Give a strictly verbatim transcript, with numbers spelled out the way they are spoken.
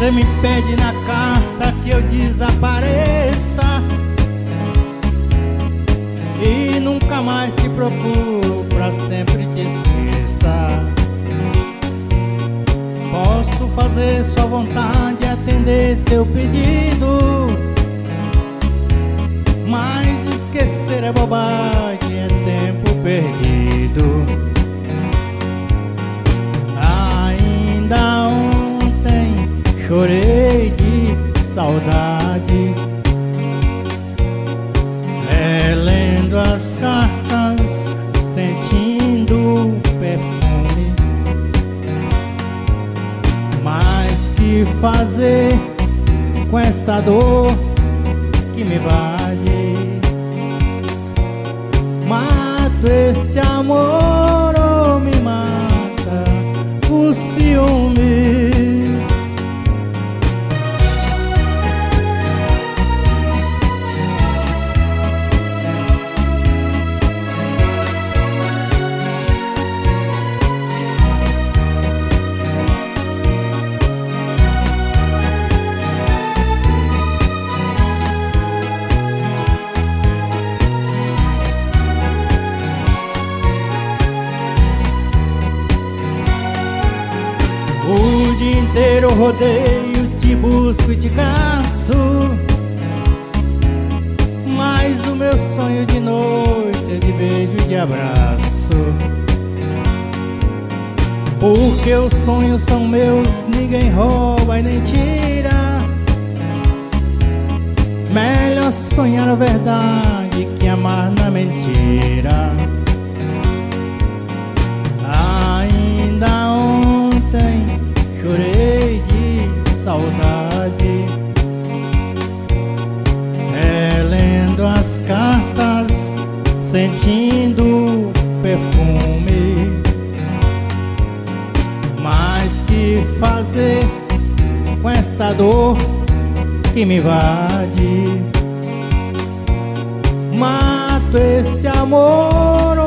Você me pede na carta que eu desapareça e nunca mais te procuro, pra sempre te esqueça. Posso fazer sua vontade, atender seu pedido, mas esquecer é bobagem, é tempo perdido. Ainda ontem chorei de saudade, relendo as cartas, sentindo o perfume. Mas que fazer com esta dor que me invade? Mato este amor ou me mata o ciúme? O dia inteiro eu rodeio, te busco e te caço, mas o meu sonho de noite é de beijo e de abraço. Porque os sonhos são meus, ninguém rouba e nem tira. Melhor sonhar a verdade que amar na mentira. Ainda ontem chorei de saudade, relendo as cartas, sentindo o perfume. Mas que fazer com esta dor que me invade? Mato este amor